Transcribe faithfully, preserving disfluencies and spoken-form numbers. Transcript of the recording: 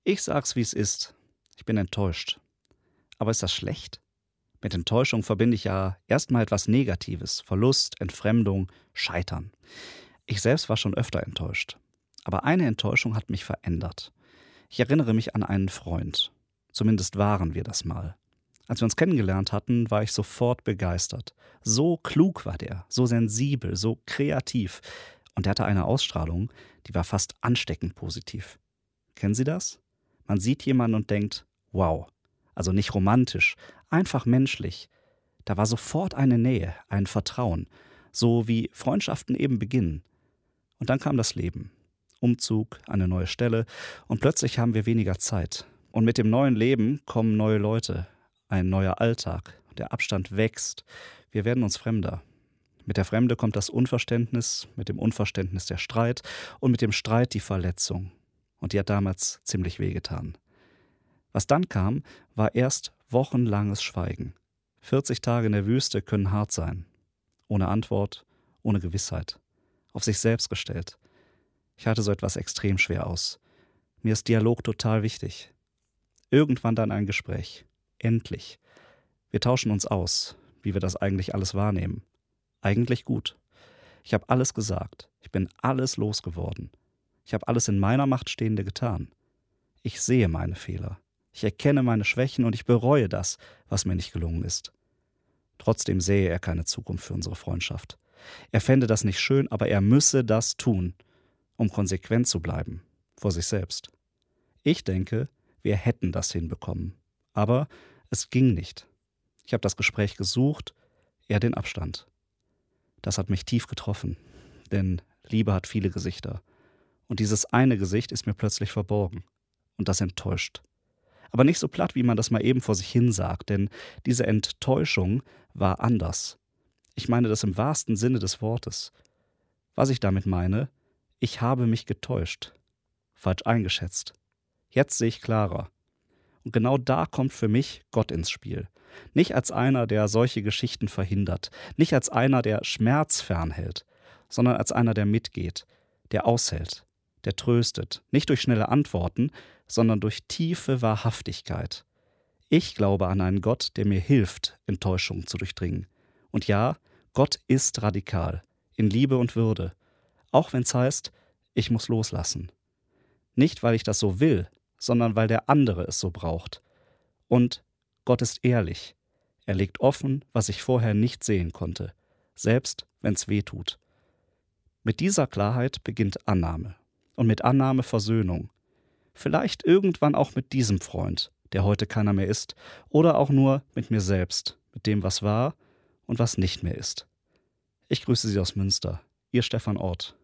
Ich sag's, wie es ist. Ich bin enttäuscht. Aber ist das schlecht? Mit Enttäuschung verbinde ich ja erstmal etwas Negatives. Verlust, Entfremdung, Scheitern. Ich selbst war schon öfter enttäuscht. Aber eine Enttäuschung hat mich verändert. Ich erinnere mich an einen Freund. Zumindest waren wir das mal. Als wir uns kennengelernt hatten, war ich sofort begeistert. So klug war der, so sensibel, so kreativ. Und er hatte eine Ausstrahlung, die war fast ansteckend positiv. Kennen Sie das? Man sieht jemanden und denkt, wow. Also nicht romantisch, einfach menschlich. Da war sofort eine Nähe, ein Vertrauen. So wie Freundschaften eben beginnen. Und dann kam das Leben. Umzug, eine neue Stelle und plötzlich haben wir weniger Zeit. Und mit dem neuen Leben kommen neue Leute, ein neuer Alltag. Der Abstand wächst. Wir werden uns fremder. Mit der Fremde kommt das Unverständnis, mit dem Unverständnis der Streit und mit dem Streit die Verletzung. Und die hat damals ziemlich wehgetan. Was dann kam, war erst wochenlanges Schweigen. vierzig Tage in der Wüste können hart sein. Ohne Antwort, ohne Gewissheit. Auf sich selbst gestellt. Ich halte so etwas extrem schwer aus. Mir ist Dialog total wichtig. Irgendwann dann ein Gespräch. Endlich. Wir tauschen uns aus, wie wir das eigentlich alles wahrnehmen. Eigentlich gut. Ich habe alles gesagt. Ich bin alles losgeworden. Ich habe alles in meiner Macht Stehende getan. Ich sehe meine Fehler. Ich erkenne meine Schwächen und ich bereue das, was mir nicht gelungen ist. Trotzdem sähe er keine Zukunft für unsere Freundschaft. Er fände das nicht schön, aber er müsse das tun, um konsequent zu bleiben, vor sich selbst. Ich denke, wir hätten das hinbekommen. Aber es ging nicht. Ich habe das Gespräch gesucht, er den Abstand. Das hat mich tief getroffen, denn Liebe hat viele Gesichter. Und dieses eine Gesicht ist mir plötzlich verborgen. Und das enttäuscht. Aber nicht so platt, wie man das mal eben vor sich hin sagt, denn diese Enttäuschung war anders. Ich meine das im wahrsten Sinne des Wortes. Was ich damit meine, ich habe mich getäuscht, falsch eingeschätzt. Jetzt sehe ich klarer. Und genau da kommt für mich Gott ins Spiel. Nicht als einer, der solche Geschichten verhindert, nicht als einer, der Schmerz fernhält, sondern als einer, der mitgeht, der aushält, der tröstet, nicht durch schnelle Antworten, sondern durch tiefe Wahrhaftigkeit. Ich glaube an einen Gott, der mir hilft, Enttäuschungen zu durchdringen. Und ja, Gott ist radikal, in Liebe und Würde, auch wenn es heißt, ich muss loslassen. Nicht, weil ich das so will, sondern weil der andere es so braucht. Und Gott ist ehrlich. Er legt offen, was ich vorher nicht sehen konnte, selbst wenn es weh tut. Mit dieser Klarheit beginnt Annahme. Und mit Annahme Versöhnung. Vielleicht irgendwann auch mit diesem Freund, der heute keiner mehr ist, oder auch nur mit mir selbst, mit dem, was war und was nicht mehr ist. Ich grüße Sie aus Münster, Ihr Stefan Ort.